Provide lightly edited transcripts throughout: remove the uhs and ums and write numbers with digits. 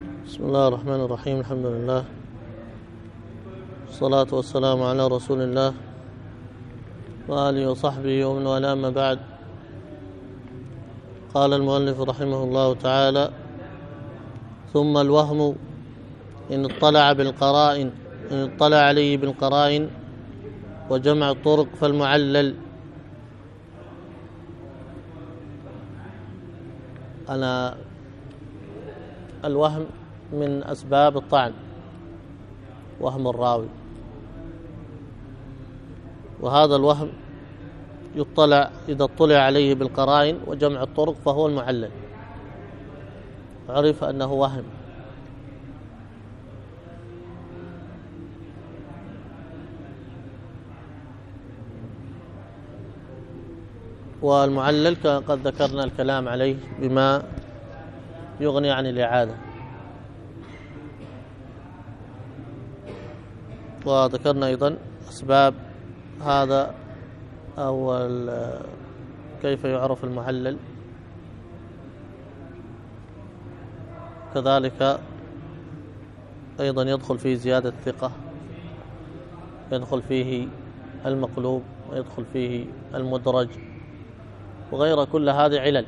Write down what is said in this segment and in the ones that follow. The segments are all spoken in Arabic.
بسم الله الرحمن الرحيم. الحمد لله والصلاة والسلام على رسول الله وآله وصحبه ومن والاه، أما بعد. قال المؤلف رحمه الله تعالى: ثم الوهم إن اطلع عليه بالقرائن وجمع الطرق فالمعلل. الوهم من أسباب الطعن، وهم الراوي، وهذا الوهم إذا اطلع عليه بالقرائن وجمع الطرق فهو المعلل، عرف أنه وهم. والمعلل قد ذكرنا الكلام عليه بما يغني عن الإعادة، وذكرنا أيضا أسباب هذا أو كيف يعرف المعلل. كذلك أيضا يدخل فيه زيادة الثقة، يدخل فيه المقلوب، ويدخل فيه المدرج، وغير كل هذه علل.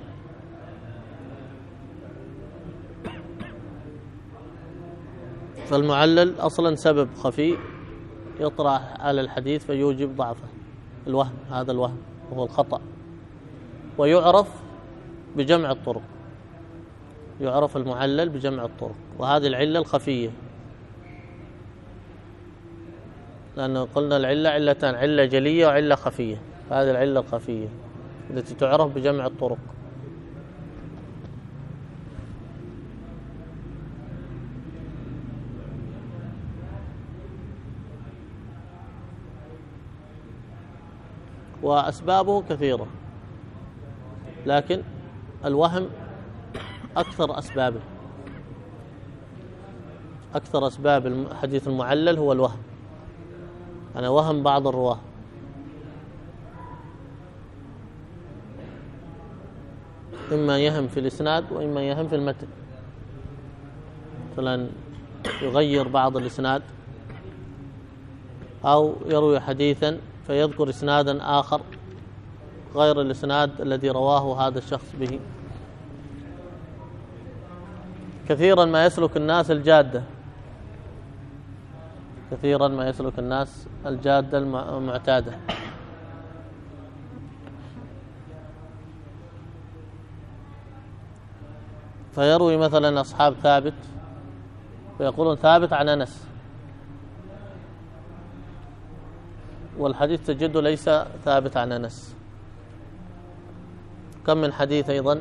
فالمعلل أصلا سبب خفي يطرح على الحديث فيوجب ضعفه، الوهم، هذا الوهم وهو الخطأ، ويعرف بجمع الطرق، يعرف المعلل بجمع الطرق، وهذه العلة الخفية، لأنه قلنا العلة علتان: علة جلية وعلة خفية. هذه العلة الخفية التي تعرف بجمع الطرق. وأسبابه كثيرة، لكن الوهم أكثر أسباب الحديث المعلل هو الوهم، يعني وهم بعض الرواه، إما يهم في الإسناد وإما يهم في المتن. مثلا يغير بعض الإسناد، أو يروي حديثا فيذكر إسنادا آخر غير الإسناد الذي رواه هذا الشخص به. كثيرا ما يسلك الناس الجادة المعتادة، فيروي مثلا أصحاب ثابت فيقولون ثابت عن أنس، والحديث تجده ليس ثابت عن أنس. كم من حديث أيضا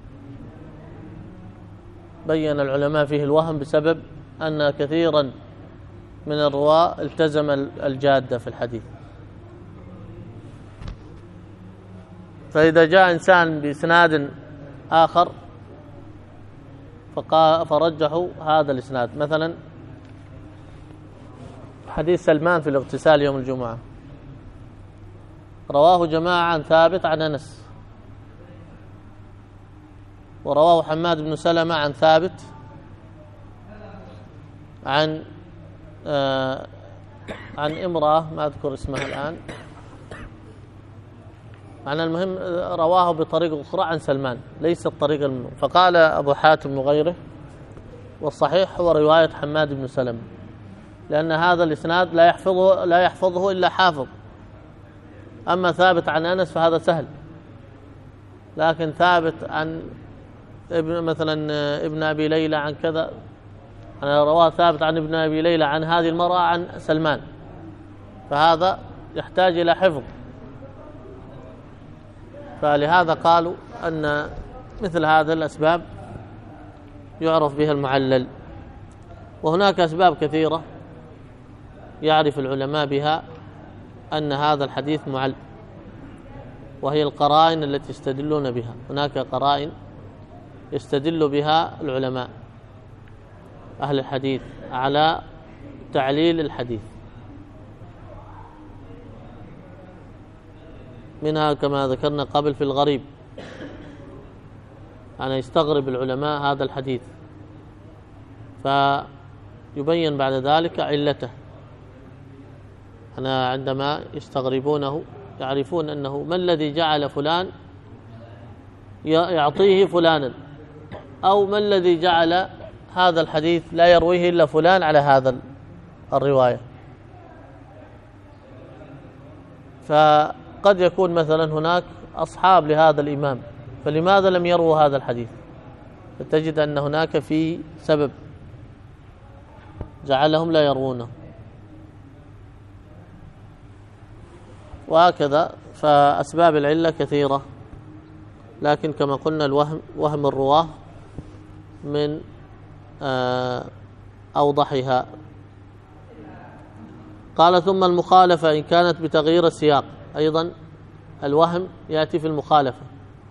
بين العلماء فيه الوهم بسبب أن كثيرا من الرواة التزم الجادة في الحديث. فإذا جاء إنسان بإسناد آخر فرجحوا هذا الإسناد، مثلا حديث سلمان في الاغتسال يوم الجمعة، رواه جماعة عن ثابت عن أنس، ورواه حماد بن سلمة عن ثابت عن امرأة ما أذكر اسمها الآن، عن المهم رواه بطريقة أخرى عن سلمان، ليس الطريقة فقال أبو حاتم وغيره: والصحيح هو رواية حماد بن سلمة، لأن هذا الإسناد لا يحفظه إلا حافظ. أما ثابت عن أنس فهذا سهل، لكن ثابت عن مثلا ابن أبي ليلى عن كذا، أنا رواه ثابت عن ابن أبي ليلى عن هذه المرأة عن سلمان، فهذا يحتاج إلى حفظ. فلهذا قالوا أن مثل هذا الأسباب يعرف بها المعلل. وهناك أسباب كثيرة يعرف العلماء بها أن هذا الحديث معلل، وهي القرائن التي يستدلون بها. هناك قرائن يستدل بها العلماء أهل الحديث على تعليل الحديث، منها كما ذكرنا قبل في الغريب، أنا يستغرب العلماء هذا الحديث فيبين بعد ذلك علته. أنا عندما يستغربونه يعرفون أنه ما الذي جعل فلان يعطيه فلانا، أو ما الذي جعل هذا الحديث لا يرويه إلا فلان على هذا الرواية. فقد يكون مثلا هناك أصحاب لهذا الإمام، فلماذا لم يروا هذا الحديث؟ فتجد أن هناك في سبب جعلهم لا يروونه. وهكذا فأسباب العلة كثيرة، لكن كما قلنا وهم الرواه من أوضحها. قال ثم المخالفة إن كانت بتغيير السياق، أيضا الوهم يأتي في المخالفة.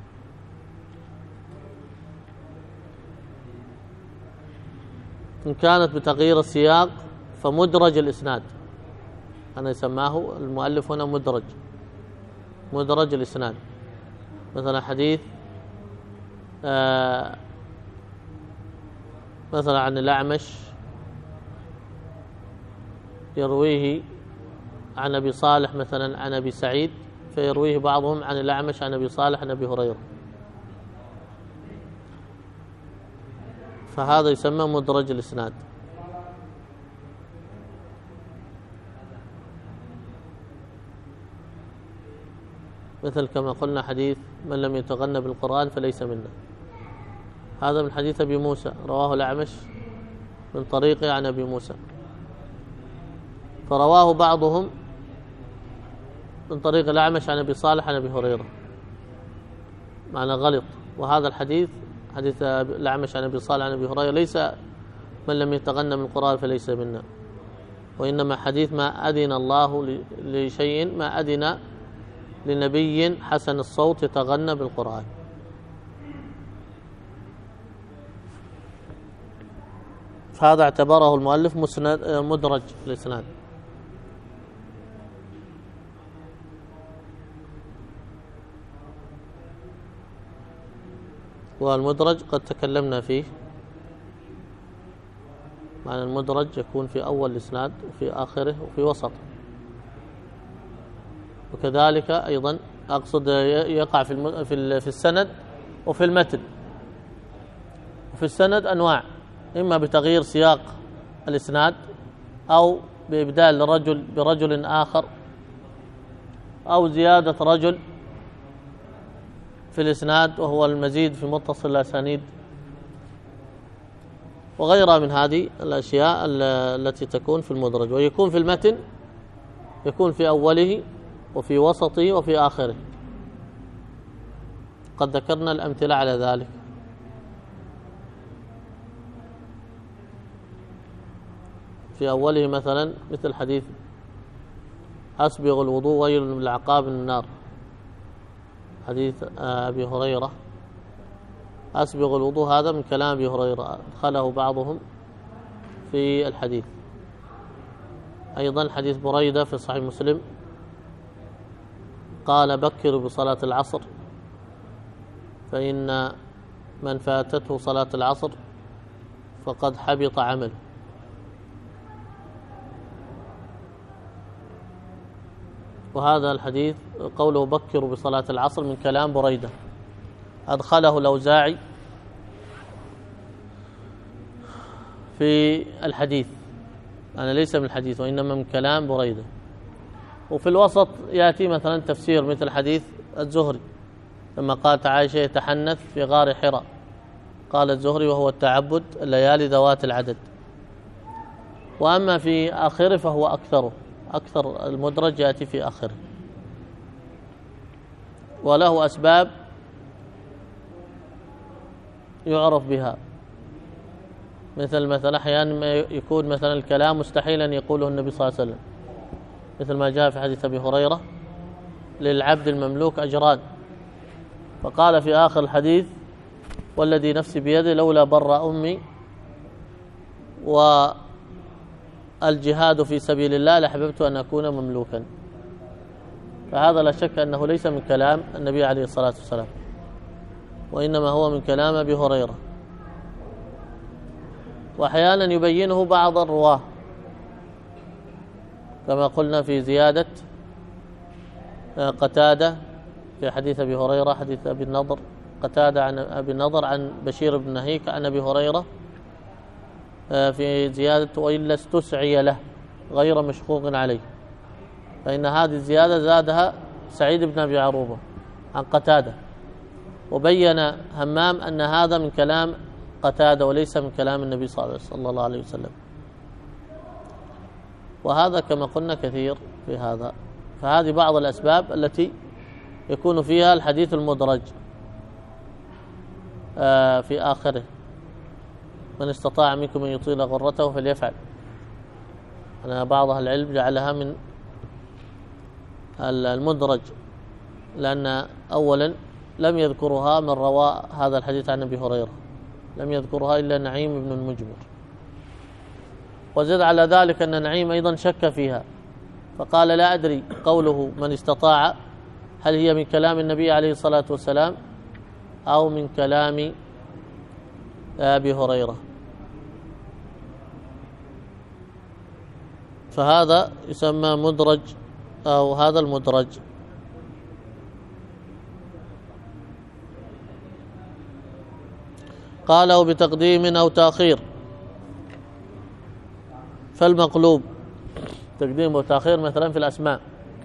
إن كانت بتغيير السياق فمدرج الإسناد، أنا يسماه المؤلف هنا مدرج الإسناد. مثلا حديث مثلا عن الأعمش يرويه عن أبي صالح مثلا عن أبي سعيد، فيرويه بعضهم عن الأعمش عن أبي صالح عن أبي هريرة، فهذا يسمى مدرج الإسناد. مثل كما قلنا حديث من لم يتغنى بالقرآن فليس منا، هذا من حديث أبي موسى رواه الأعمش من طريقه عن أبي موسى، فرواه بعضهم من طريق الأعمش عن أبي صالح عن أبي هريرة، معنى غلط. وهذا الحديث حديث الأعمش عن أبي صالح عن أبي هريرة ليس من لم يتغنى بالقرآن فليس منا، وإنما حديث ما أذن الله لشيء، ما أذن لنبي حسن الصوت يتغنى بالقرآن. فهذا اعتبره المؤلف مدرج الإسناد. والمدرج قد تكلمنا فيه، معنى المدرج يكون في أول الإسناد وفي آخره وفي وسط، وكذلك أيضا أقصد يقع في السند وفي المتن. وفي السند أنواع، إما بتغيير سياق الإسناد، أو بإبدال رجل برجل آخر، أو زيادة رجل في الإسناد وهو المزيد في متصل الأسانيد، وغيرها من هذه الأشياء التي تكون في المدرج. ويكون في المتن يكون في أوله وفي وسطه وفي آخره، قد ذكرنا الأمثلة على ذلك. في أوله مثلا مثل حديث أسبغ الوضوء ويل للعقاب من النار، حديث أبي هريرة. أسبغ الوضوء هذا من كلام أبي هريرة، أدخله بعضهم في الحديث. أيضا حديث بريدة في صحيح مسلم قال بكروا بصلاة العصر فإن من فاتته صلاة العصر فقد حبط عمله. وهذا الحديث قوله بكروا بصلاة العصر من كلام بريدة، أدخله الأوزاعي في الحديث، أنا ليس من الحديث وإنما من كلام بريدة. وفي الوسط يأتي مثلا تفسير مثل حديث الزهري لما قالت عائشة يتحنث في غار حراء، قال الزهري وهو التعبد الليالي ذوات العدد. وأما في آخره فهو أكثر المدرج يأتي في آخره، وله أسباب يعرف بها، مثل أحيانا يكون مثلا الكلام مستحيلا يقوله النبي صلى الله عليه وسلم، مثل ما جاء في حديث أبي هريرة للعبد المملوك أجران، فقال في آخر الحديث والذي نفسي بيده لولا بر أمي والجهاد في سبيل الله لحببت أن أكون مملوكا. فهذا لا شك أنه ليس من كلام النبي عليه الصلاة والسلام، وإنما هو من كلام أبي هريرة. وأحيانا يبينه بعض الرواة كما قلنا في زيادة قتادة في حديث أبي هريرة، حديث أبي النضر، قتادة عن أبي النضر عن بشير بن نهيك عن أبي هريرة في زيادة وإلا استسعي له غير مشقوق عليه، فإن هذه الزيادة زادها سعيد بن أبي عروبة عن قتادة، وبين همام أن هذا من كلام قتادة وليس من كلام النبي صلى الله عليه وسلم. وهذا كما قلنا كثير في هذا. فهذه بعض الأسباب التي يكون فيها الحديث المدرج في آخره: من استطاع منكم أن يطيل غرته فليفعل. أنا بعض أهل العلم جعلها من المدرج، لأن أولا لم يذكرها من روى هذا الحديث عن أبي هريرة، لم يذكرها إلا نعيم بن المجمر، وزد على ذلك أن نعيم أيضا شك فيها فقال لا أدري قوله من استطاع هل هي من كلام النبي عليه الصلاة والسلام أو من كلام أبي هريرة. فهذا يسمى مدرج أو هذا المدرج. قاله بتقديم أو تأخير، فالمقلوب تقديم وتأخير مثلا في الأسماء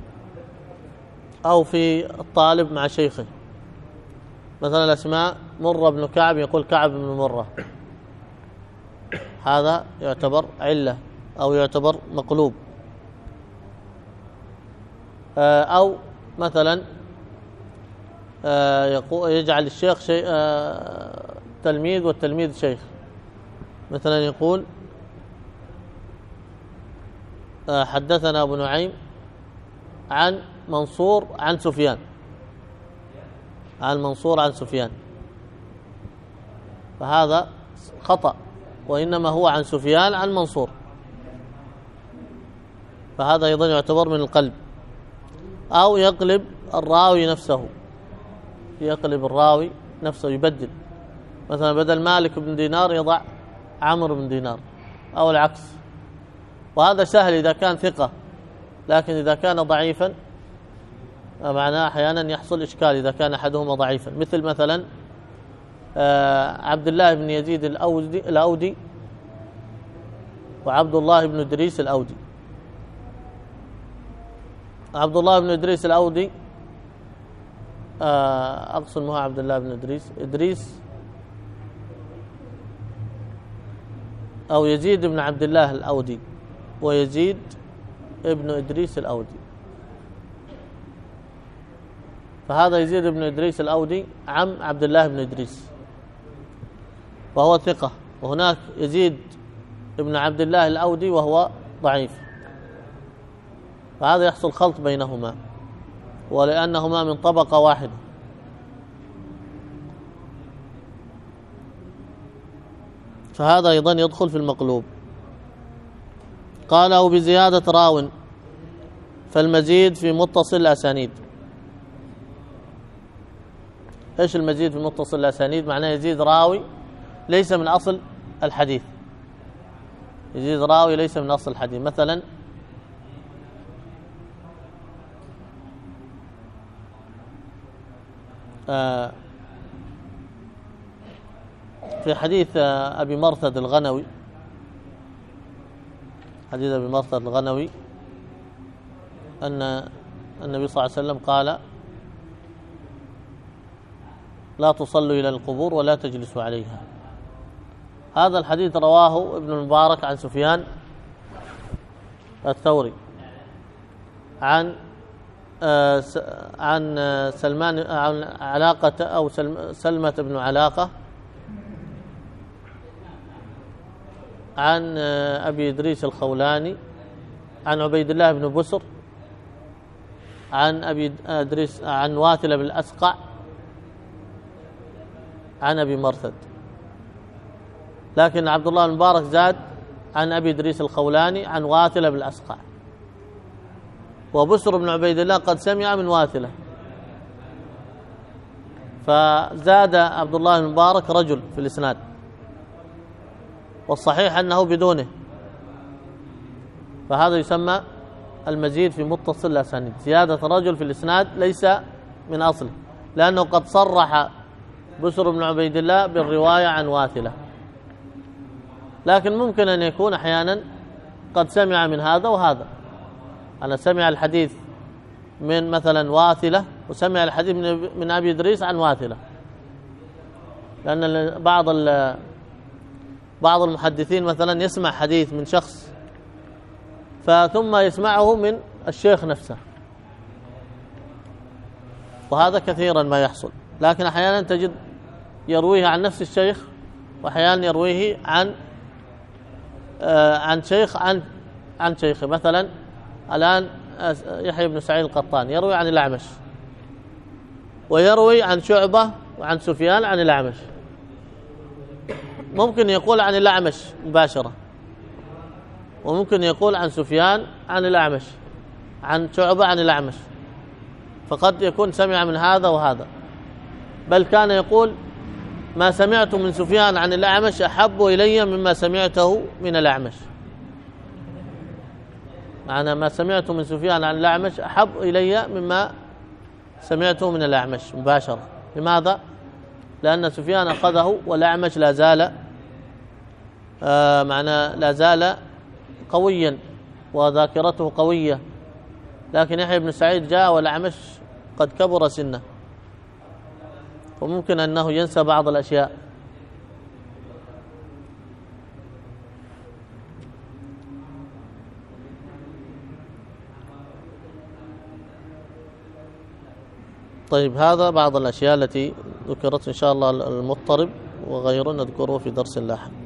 أو في الطالب مع شيخه، مثلا الأسماء مرة بن كعب يقول كعب بن مرة، هذا يعتبر علة أو يعتبر مقلوب. أو مثلا يجعل الشيخ شيء تلميذ والتلميذ شيخ، مثلا يقول حدثنا أبو نعيم عن منصور عن سفيان، عن منصور عن سفيان، فهذا خطأ، وإنما هو عن سفيان عن منصور، فهذا أيضا يعتبر من القلب. أو يقلب الراوي نفسه، يقلب الراوي نفسه يبدل، مثلا بدل مالك بن دينار يضع عمرو بن دينار أو العكس، وهذا سهل إذا كان ثقة، لكن إذا كان ضعيفا معناه أحيانا يحصل إشكال إذا كان أحدهما ضعيفا، مثلا عبد الله بن يزيد الأودي وعبد الله بن إدريس الأودي. عبد الله بن إدريس الأودي أقصد ما هو عبد الله بن إدريس أو يزيد بن عبد الله الأودي ويزيد ابن إدريس الأودي، فهذا يزيد بن إدريس الأودي عم عبد الله بن إدريس وهو ثقة، وهناك يزيد ابن عبد الله الأودي وهو ضعيف، فهذا يحصل خلط بينهما ولأنهما من طبقة واحدة. فهذا أيضا يدخل في المقلوب. قاله بزيادة راو، فالمزيد في متصل الأسانيد. إيش المزيد في متصل الأسانيد؟ معناه يزيد راوي ليس من أصل الحديث، يزيد راوي ليس من أصل الحديث. مثلا في حديث أبي مرثد الغنوي، حديث أبي مرثد الغنوي أن النبي صلى الله عليه وسلم قال لا تصلوا إلى القبور ولا تجلسوا عليها. هذا الحديث رواه ابن المبارك عن سفيان الثوري عن سلمان عن علاقة أو سلمة بن علاقة عن أبي إدريس الخولاني عن عبيد الله بن بسر عن أبي إدريس عن واثلة بن الأسقع عن أبي مرثد، لكن عبد الله المبارك زاد عن أبي إدريس الخولاني عن واثلة بن الأسقع، وبسر بن عبيد الله قد سمع من واثلة، فزاد عبد الله المبارك رجل في الإسناد، والصحيح أنه بدونه، فهذا يسمى المزيد في متصل الأسانيد. زيادة رجل في الإسناد ليس من أصله، لأنه قد صرح بسر بن عبيد الله بالرواية عن واثلة، لكن ممكن أن يكون أحيانا قد سمع من هذا وهذا. أنا سمع الحديث من مثلا واثلة وسمع الحديث من أبي إدريس عن واثلة، لأن بعض المحدثين مثلا يسمع حديث من شخص ثم يسمعه من الشيخ نفسه، وهذا كثيرا ما يحصل. لكن أحيانا تجد يرويه عن نفس الشيخ، وأحيانا يرويه عن شيخ عن شيخه. مثلا الآن يحيى بن سعيد القطان يروي عن الأعمش، ويروي عن شعبة وعن سفيان عن الأعمش. ممكن يقول عن الأعمش مباشرة، وممكن يقول عن سفيان عن الأعمش، عن شعبة عن الأعمش، فقد يكون سمع من هذا وهذا. بل كان يقول: ما سمعت من سفيان عن الأعمش أحب إلي مما سمعته من الأعمش. معنى ما سمعت من سفيان عن الأعمش أحب إلي مما سمعته من الأعمش مباشرة. لماذا؟ لأن سفيان أخذه والأعمش لا زال قويا وذاكرته قوية، لكن يحيى بن سعيد جاء والأعمش قد كبر سنه، وممكن أنه ينسى بعض الأشياء. طيب، هذا بعض الأشياء التي ذكرت إن شاء الله. المضطرب وغيره نذكره في درس لاحق.